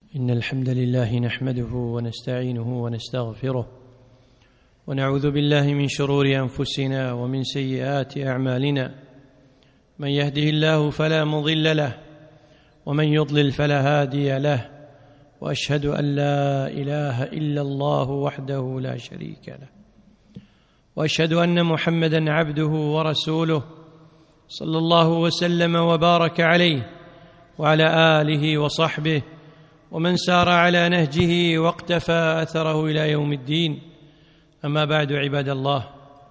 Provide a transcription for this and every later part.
إن الحمد لله نحمده ونستعينه ونستغفره ونعوذ بالله من شرور أنفسنا ومن سيئات أعمالنا. من يهده الله فلا مضل له ومن يضلل فلا هادي له، وأشهد أن لا إله إلا الله وحده لا شريك له، وأشهد أن محمدًا عبده ورسوله صلى الله وسلم وبارك عليه وعلى آله وصحبه ومن سار على نهجه واقتفى أثره إلى يوم الدين. أما بعد، عباد الله،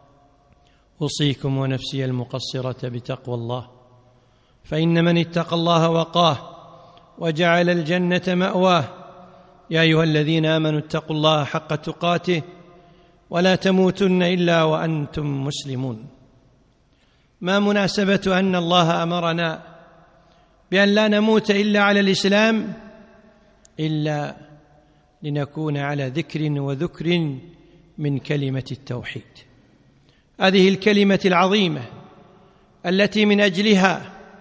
أوصيكم ونفسي المقصرة بتقوى الله، فإن من اتقى الله وقاه وجعل الجنة مأواه. يا أيها الذين آمنوا اتقوا الله حق تقاته ولا تموتن إلا وأنتم مسلمون. ما مناسبة أن الله أمرنا بأن لا نموت إلا على الإسلام إلا لنكون على ذكر وذكر من كلمة التوحيد، هذه الكلمة العظيمة التي من أجلها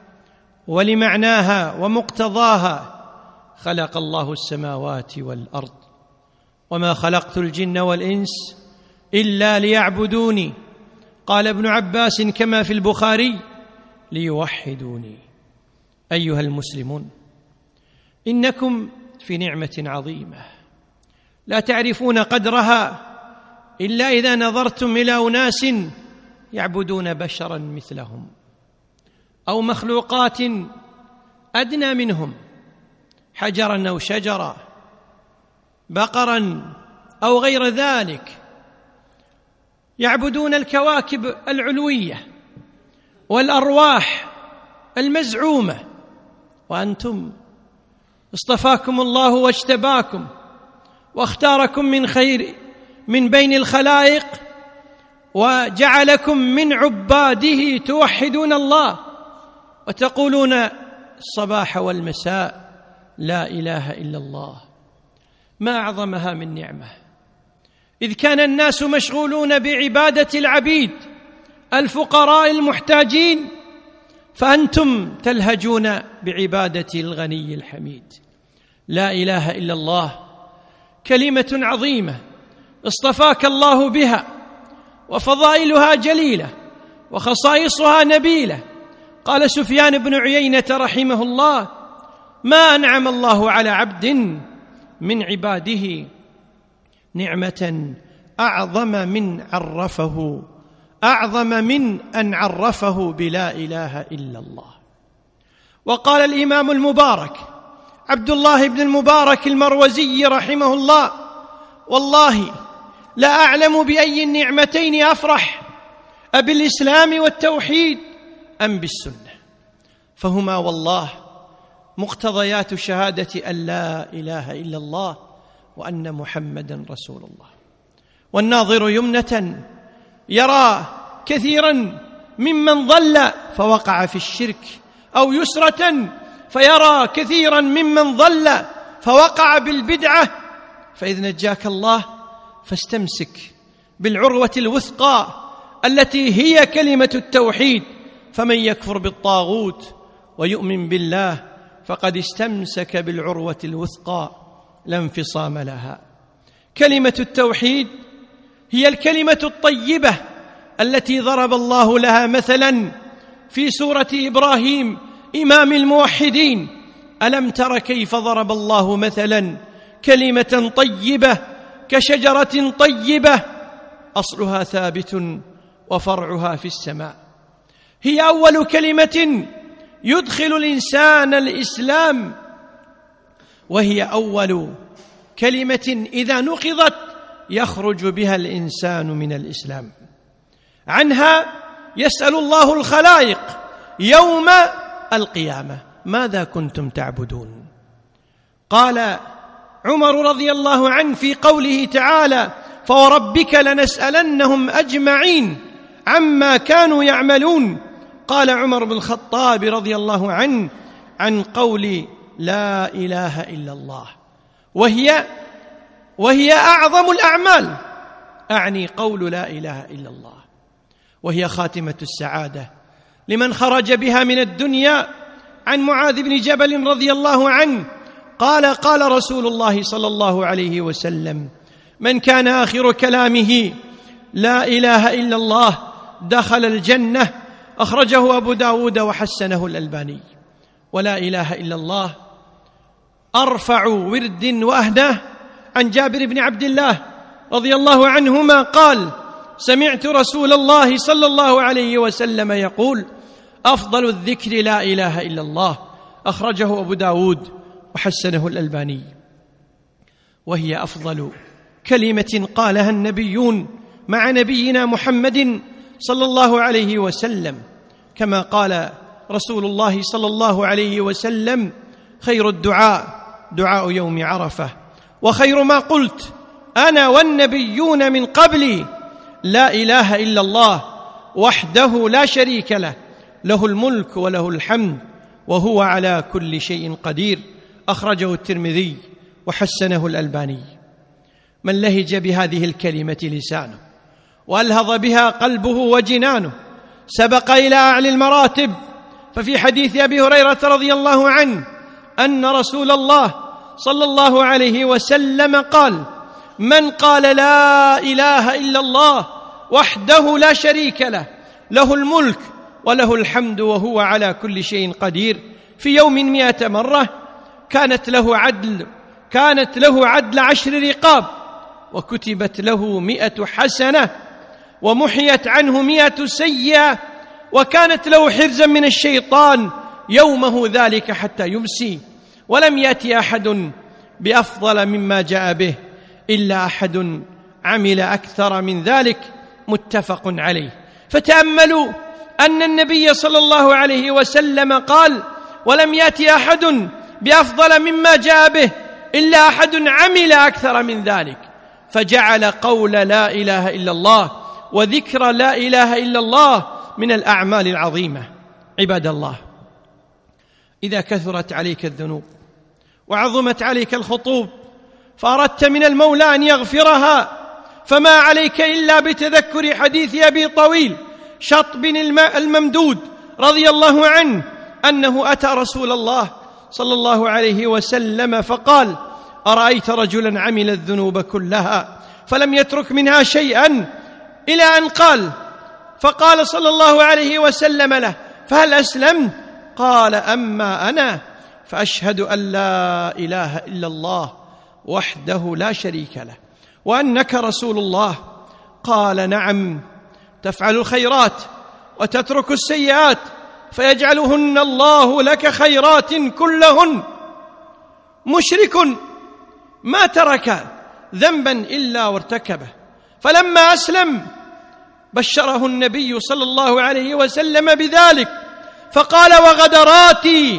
ولمعناها ومقتضاها خلق الله السماوات والأرض، وما خلقت الجن والإنس إلا ليعبدوني. قال ابن عباس كما في البخاري: ليوحدوني. أيها المسلمون، إنكم في نعمة عظيمة لا تعرفون قدرها إلا إذا نظرتم إلى أناس يعبدون بشرا مثلهم أو مخلوقات أدنى منهم، حجرا أو شجرا، بقرا أو غير ذلك، يعبدون الكواكب العلوية والأرواح المزعومة، وأنتم اصطفاكم الله واجتباكم واختاركم من بين الخلائق وجعلكم من عباده توحدون الله وتقولون الصباح والمساء لا إله إلا الله. ما أعظمها من نعمة، إذ كان الناس مشغولون بعبادة العبيد الفقراء المحتاجين، فأنتم تلهجون بعبادة الغني الحميد. لا إله إلا الله كلمة عظيمة اصطفاك الله بها، وفضائلها جليلة وخصائصها نبيلة. قال سفيان بن عيينة رحمه الله: ما أنعم الله على عبد من عباده نعمة أعظم من أن عرفه بلا إله إلا الله. وقال الإمام المبارك عبد الله بن المبارك المروزي رحمه الله: والله لا أعلم بأي النعمتين أفرح، أبالإسلام والتوحيد أم بالسنة، فهما والله مقتضيات شهادة أن لا إله إلا الله وأن محمدًا رسول الله. والناظر يمنة يرى كثيرا ممن ضل فوقع في الشرك، أو يسرة فيرى كثيرا ممن ضل فوقع بالبدعة. فإذ نجاك الله فاستمسك بالعروة الوثقى التي هي كلمة التوحيد، فمن يكفر بالطاغوت ويؤمن بالله فقد استمسك بالعروة الوثقى لا انفصام لها. كلمة التوحيد هي الكلمة الطيبة التي ضرب الله لها مثلا في سورة إبراهيم إمام الموحدين: ألم تر كيف ضرب الله مثلا كلمة طيبة كشجرة طيبة أصلها ثابت وفرعها في السماء. هي أول كلمة يدخل الإنسان الإسلام، وهي أول كلمة إذا نقضت يخرج بها الإنسان من الإسلام. عنها يسأل الله الخلائق يوم القيامة: ماذا كنتم تعبدون؟ قال عمر رضي الله عنه في قوله تعالى: فوربك لنسألنهم أجمعين عما كانوا يعملون. قال عمر بن الخطاب رضي الله عنه عن قول لا إله إلا الله، وهي أعظم الأعمال، أعني قول لا إله إلا الله، وهي خاتمة السعادة لمن خرج بها من الدنيا. عن معاذ بن جبل رضي الله عنه قال رسول الله صلى الله عليه وسلم: من كان آخر كلامه لا إله إلا الله دخل الجنة. أخرجه أبو داود وحسنه الألباني. ولا إله إلا الله أرفع ورد وأهداه. عن جابر بن عبد الله رضي الله عنهما قال: سمعت رسول الله صلى الله عليه وسلم يقول: أفضل الذكر لا إله إلا الله. أخرجه أبو داود وحسنه الألباني. وهي أفضل كلمة قالها النبيون مع نبينا محمد صلى الله عليه وسلم، كما قال رسول الله صلى الله عليه وسلم: خير الدعاء دعاء يوم عرفة، وخير ما قلت أنا والنبيون من قبلي لا إله إلا الله وحده لا شريك له، له الملك وله الحمد وهو على كل شيء قدير. أخرجه الترمذي وحسنه الألباني. من لهج بهذه الكلمة لسانه وألهض بها قلبه وجنانه سبق إلى أعلى المراتب. ففي حديث أبي هريرة رضي الله عنه أن رسول الله صلى الله عليه وسلم قال: من قال لا إله إلا الله وحده لا شريك له، له الملك وله الحمد وهو على كل شيء قدير، في يوم 100 مرة كانت له عدل 10 رقاب، وكتبت له 100 حسنة، ومحيت عنه 100 سيئة، وكانت له حرزا من الشيطان يومه ذلك حتى يمسي. ولم يأتي أحد بأفضل مما جاء به إلا أحد عمل أكثر من ذلك. متفق عليه. فتأملوا أن النبي صلى الله عليه وسلم قال: ولم يأتي أحد بأفضل مما جاء به إلا أحد عمل أكثر من ذلك، فجعل قول لا إله إلا الله وذكر لا إله إلا الله من الأعمال العظيمة. عباد الله، إذا كثرت عليك الذنوب وعظمت عليك الخطوب فأردت من المولى أن يغفرها، فما عليك إلا بتذكر حديث أبي طويل شطب الممدود رضي الله عنه أنه أتى رسول الله صلى الله عليه وسلم فقال: أرأيت رجلا عمل الذنوب كلها فلم يترك منها شيئا، إلى أن قال: فقال صلى الله عليه وسلم له: فهل أسلمت؟ قال: أما أنا فأشهد أن لا إله إلا الله وحده لا شريك له وأنك رسول الله. قال: نعم، تفعل الخيرات وتترك السيئات فيجعلهن الله لك خيرات كلهن. مشرك ما ترك ذنبا إلا وارتكبه، فلما أسلم بشره النبي صلى الله عليه وسلم بذلك، فقال: وغدراتي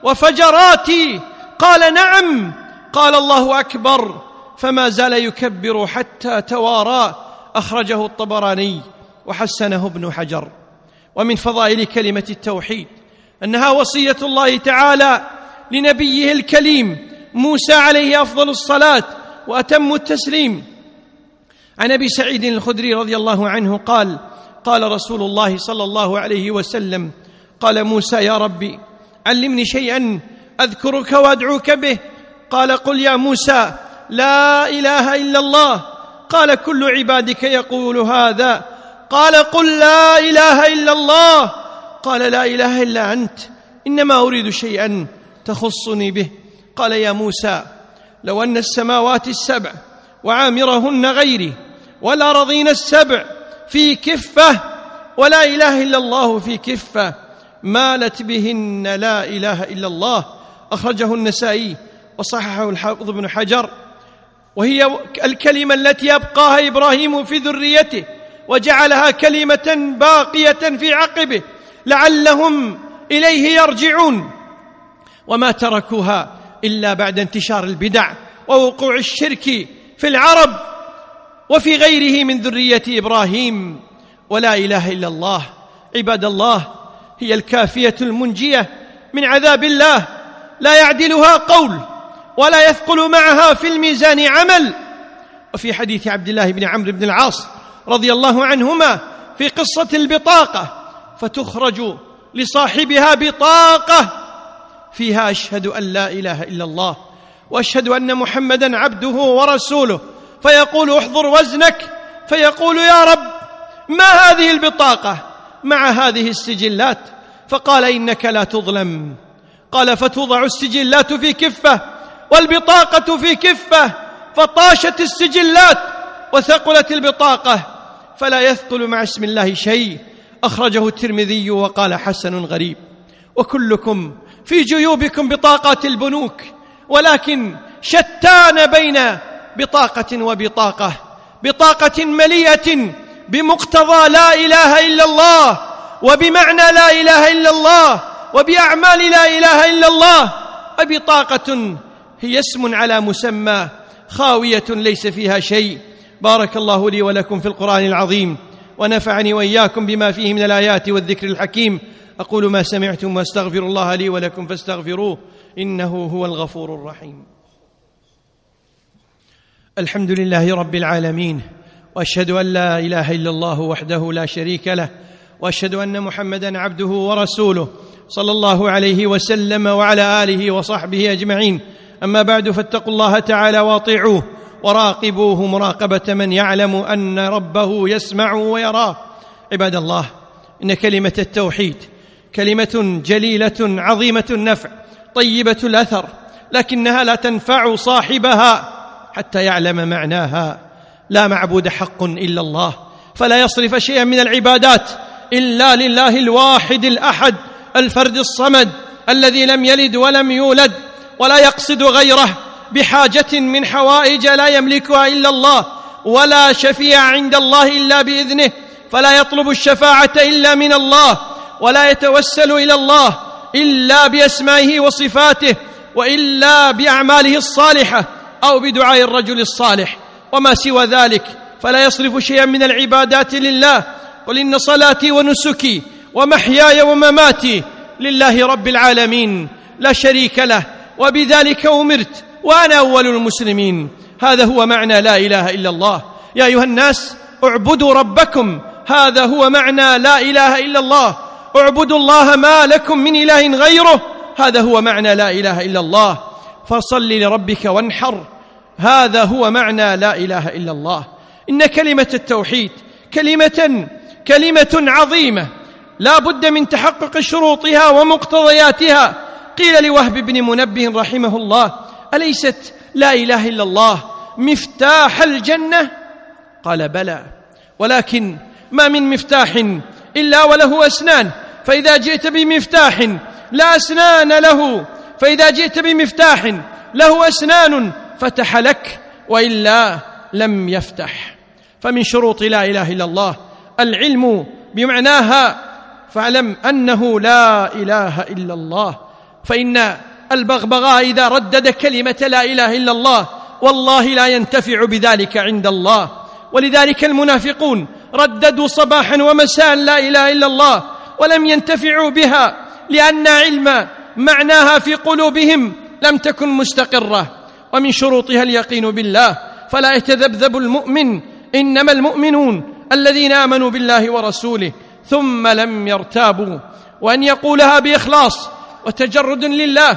وفجراتي؟ قال: نعم. قال: الله أكبر، فما زال يكبر حتى توارى. أخرجه الطبراني وحسنه ابن حجر. ومن فضائل كلمة التوحيد أنها وصية الله تعالى لنبيه الكليم موسى عليه أفضل الصلاة وأتم التسليم. عن أبي سعيد الخدري رضي الله عنه قال: قال رسول الله صلى الله عليه وسلم: قال موسى: يا ربي علمني شيئا أذكرك وأدعوك به. قال: قل يا موسى لا إله إلا الله. قال: كل عبادك يقول هذا. قال: قل لا إله إلا الله. قال: لا إله إلا أنت، إنما أريد شيئا تخصني به. قال: يا موسى لو أن السماوات السبع وعامرهن غيري والأرضين السبع في كفة ولا إله إلا الله في كفة مالت بهن لا إله إلا الله. أخرجه النسائي وصححه الحافظ ابن حجر. وهي الكلمة التي يبقاها إبراهيم في ذريته وجعلها كلمة باقية في عقبه لعلهم إليه يرجعون، وما تركوها إلا بعد انتشار البدع ووقوع الشرك في العرب وفي غيره من ذرية إبراهيم. ولا إله إلا الله عباد الله هي الكافية المنجية من عذاب الله، لا يعدلها قول ولا يثقل معها في الميزان عمل. وفي حديث عبد الله بن عمرو بن العاص رضي الله عنهما في قصة البطاقة: فتخرج لصاحبها بطاقة فيها: أشهد أن لا إله إلا الله وأشهد أن محمدًا عبده ورسوله، فيقول احضر وزنك، فيقول يا رب ما هذه البطاقة مع هذه السجلات؟ فقال إنك لا تظلم. قال فتوضع السجلات في كفة والبطاقة في كفة، فطاشت السجلات وثقلت البطاقة، فلا يثقل مع اسم الله شيء. أخرجه الترمذي وقال حسن غريب. وكلكم في جيوبكم بطاقات البنوك، ولكن شتان بين بطاقة وبطاقة، بطاقة مليئة بمقتضى لا إله إلا الله وبمعنى لا إله إلا الله وبأعمال لا إله إلا الله، وبطاقة هي اسم على مسمى خاوية ليس فيها شيء. بارك الله لي ولكم في القرآن العظيم، ونفعني وإياكم بما فيه من الآيات والذكر الحكيم. أقول ما سمعتم واستغفر الله لي ولكم فاستغفروه إنه هو الغفور الرحيم. الحمد لله رب العالمين، وأشهد أن لا إله إلا الله وحده لا شريك له، وأشهد أن محمدًا عبده ورسوله صلى الله عليه وسلم وعلى آله وصحبه أجمعين. أما بعد، فاتقوا الله تعالى واطيعوه وراقبوه مراقبة من يعلم أن ربه يسمع ويراه. عباد الله، إن كلمة التوحيد كلمة جليلة عظيمة النفع طيبة الأثر، لكنها لا تنفع صاحبها حتى يعلم معناها. لا معبود حق إلا الله، فلا يصرف شيئا من العبادات إلا لله الواحد الأحد الفرد الصمد الذي لم يلد ولم يولد، ولا يقصد غيره بحاجة من حوائج لا يملكها إلا الله، ولا شفيع عند الله إلا بإذنه، فلا يطلب الشفاعة إلا من الله، ولا يتوسل إلى الله إلا بأسمائه وصفاته، وإلا بأعماله الصالحة أو بدعاء الرجل الصالح. وما سوى ذلك فلا يصرف شيئا من العبادات لله. قل إن صلاتي ونسكي ومحياي ومماتي لله رب العالمين لا شريك له، وبذلك أمرت وأنا أول المسلمين. هذا هو معنى لا إله إلا الله. يا أيها الناس اعبدوا ربكم، هذا هو معنى لا إله إلا الله. اعبدوا الله ما لكم من إله غيره، هذا هو معنى لا إله إلا الله. فصل لربك وانحر، هذا هو معنى لا إله إلا الله. إن كلمة التوحيد كلمة عظيمة لا بد من تحقق شروطها ومقتضياتها. قيل لوهب بن منبه رحمه الله: أليست لا إله إلا الله مفتاح الجنة؟ قال: بلى، ولكن ما من مفتاح إلا وله أسنان، فإذا جئت بمفتاح لا أسنان له، فإذا جئت بمفتاح له أسنان فتح لك، وإلا لم يفتح. فمن شروط لا إله إلا الله العلم بمعناها، فاعلم أنه لا إله إلا الله. فإن البغبغاء إذا ردد كلمة لا إله إلا الله والله لا ينتفع بذلك عند الله. ولذلك المنافقون رددوا صباحا ومساء لا إله إلا الله ولم ينتفعوا بها، لأن علم معناها في قلوبهم لم تكن مستقرة. ومن شروطها اليقين بالله، فلا يتذبذب المؤمن، إنما المؤمنون الذين آمنوا بالله ورسوله ثم لم يرتابوا، وأن يقولها بإخلاص وتجرد لله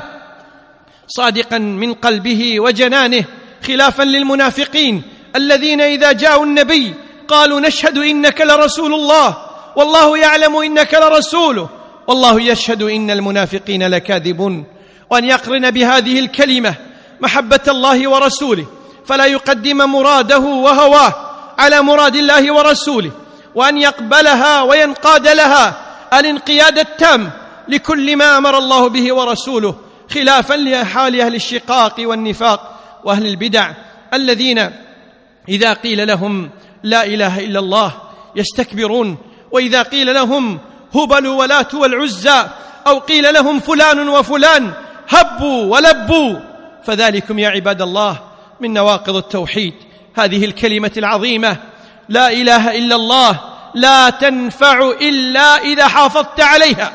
صادقا من قلبه وجنانه، خلافا للمنافقين الذين إذا جاءوا النبي قالوا: نشهد إنك لرسول الله، والله يعلم إنك لرسوله، والله يشهد إن المنافقين لكاذبون. وأن يقرن بهذه الكلمة محبة الله ورسوله، فلا يقدم مراده وهواه على مراد الله ورسوله، وأن يقبلها وينقاد لها الانقياد التام لكل ما أمر الله به ورسوله، خلافا لحال أهل الشقاق والنفاق وأهل البدع الذين إذا قيل لهم لا إله إلا الله يستكبرون، وإذا قيل لهم هبل ولات والعزى أو قيل لهم فلان وفلان هبوا ولبوا. فذلكم يا عباد الله من نواقض التوحيد هذه الكلمة العظيمة لا إله إلا الله، لا تنفع إلا إذا حافظت عليها،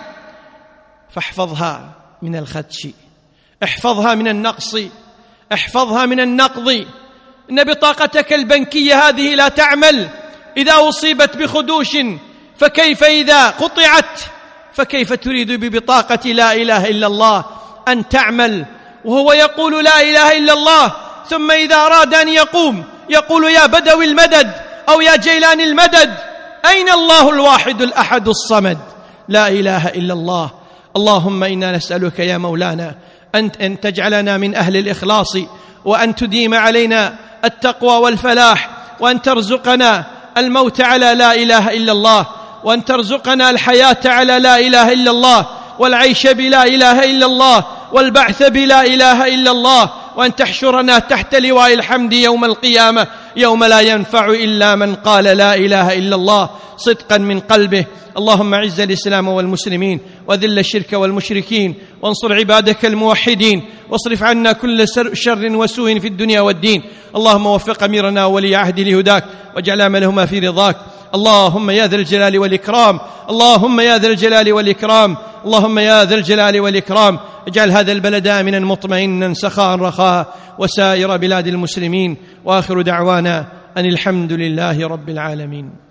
فاحفظها من الخدش، احفظها من النقص، احفظها من النقض. إن بطاقتك البنكية هذه لا تعمل إذا أصيبت بخدوش، فكيف إذا قطعت؟ فكيف تريد ببطاقة لا إله إلا الله أن تعمل وهو يقول لا إله إلا الله، ثم إذا أراد أن يقوم يقول يا بدوي المدد أو يا جيلان المدد، أين الله الواحد الأحد الصمد؟ لا إله إلا الله. اللهم إنا نسألك يا مولانا أن تجعلنا من أهل الإخلاص، وأن تديم علينا التقوى والفلاح، وأن ترزقنا الموت على لا إله إلا الله، وأن ترزقنا الحياة على لا إله إلا الله، والعيش بلا إله إلا الله، والبعث بلا إله إلا الله، وأن تحشرنا تحت لواء الحمد يوم القيامة، يوم لا ينفع إلا من قال لا إله إلا الله صدقا من قلبه. اللهم اعز الإسلام والمسلمين، وذل الشرك والمشركين، وانصر عبادك الموحدين، واصرف عنا كل شر وسوء في الدنيا والدين. اللهم وفق أميرنا وولي عهد لهداك، واجعل عملهما في رضاك. اللهم يا ذا الجلال والإكرام، اللهم يا ذا الجلال والإكرام، اللهم يا ذا الجلال والإكرام، اجعل هذا البلد آمنا مطمئنا سخاء رخاء، وسائر بلاد المسلمين. وآخر دعوانا أن الحمد لله رب العالمين.